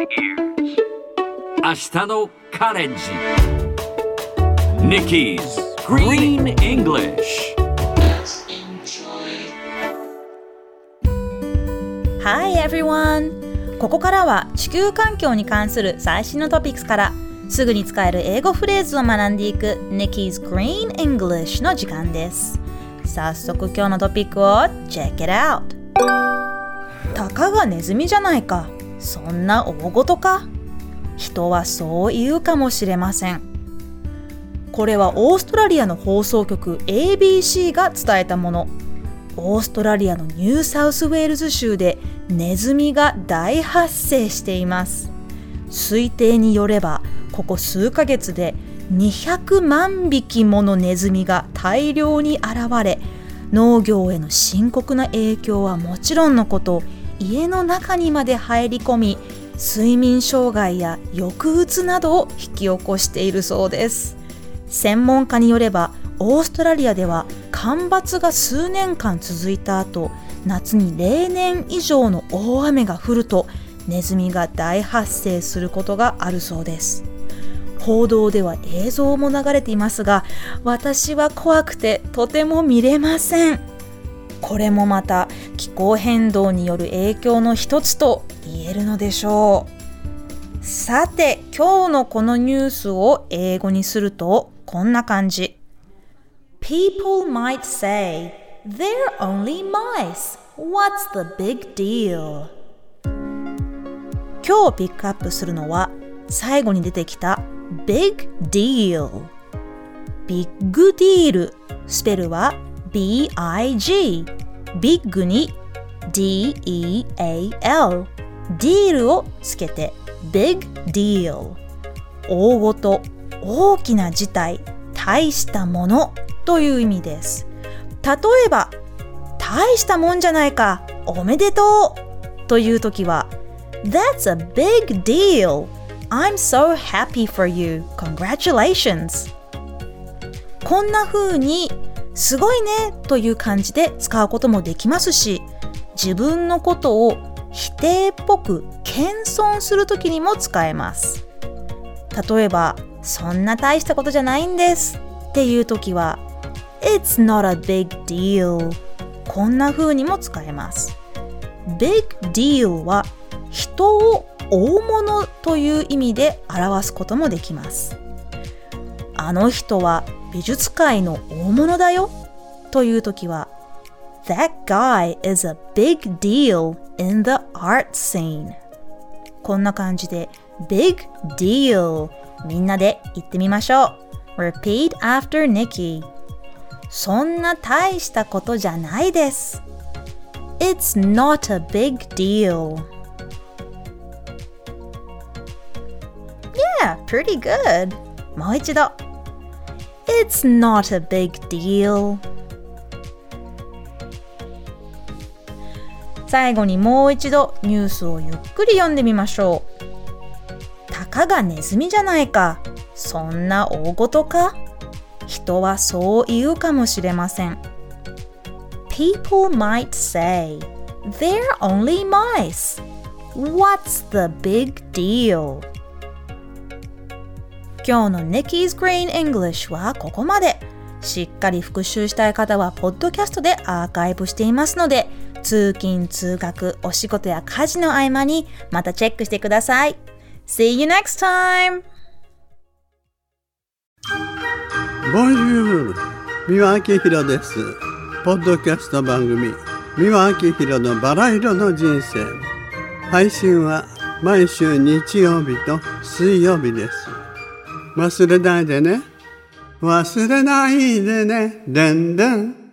明日のカレンジ Nikki's Green English。 Hi everyone! ここからは地球環境に関する最新のトピックスからすぐに使える英語フレーズを学んでいく Nikki's Green English の時間です。早速今日のトピックを Check it out! たかがネズミじゃないか。そんな大事か。人はそう言うかもしれません。これはオーストラリアの放送局 ABC が伝えたもの。オーストラリアのニューサウスウェールズ州でネズミが大発生しています。推定によればここ数ヶ月で200万匹ものネズミが大量に現れ、農業への深刻な影響はもちろんのこと、家の中にまで入り込み、睡眠障害や抑うつなどを引き起こしているそうです。専門家によれば、オーストラリアでは干ばつが数年間続いた後、夏に例年以上の大雨が降ると、ネズミが大発生することがあるそうです。報道では映像も流れていますが、私は怖くてとても見れません。これもまた気候変動による影響の一つと言えるのでしょう。さて、今日のこのニュースを英語にするとこんな感じ。People might say, they're only mice. What's the big deal? 今日ピックアップするのは最後に出てきた Big Deal。 ビッグディール、スペルは B-I-G、 ビッグに D-E-A-L、 ディールをつけて Big Deal。 大ごと、大きな事態、大したものという意味です。例えば、大したもんじゃないか、おめでとうというときは That's a big deal. I'm so happy for you. Congratulations. こんな風にすごいねという感じで使うこともできますし、自分のことを否定っぽく謙遜するときにも使えます。例えば、そんな大したことじゃないんですっていうときは It's not a big deal。 こんな風にも使えます。Big deal は人を大物という意味で表すこともできます。あの人は美術界の大物だよというときは That guy is a big deal in the art scene。 こんな感じで Big deal、 みんなで言ってみましょう。 Repeat after Nikki。 そんな大したことじゃないです。 It's not a big deal。Yeah, pretty good. もう一度。It's not a big deal. 最後にもう一度ニュースをゆっくり読んでみましょう。たかがネズミじゃないか。そんな大事か。人はそう言うかもしれません。People might say, they're only mice. What's the big deal?今日の Nikki's Green English はここまで。しっかり復習したい方はポッドキャストでアーカイブしていますので、通勤通学、お仕事や家事の合間にまたチェックしてください。See you next time! Bonjour! 三輪明宏です。ポッドキャスト番組三輪明宏のバラ色の人生。配信は毎週日曜日と水曜日です。忘れないでね。忘れないでね。でんでん。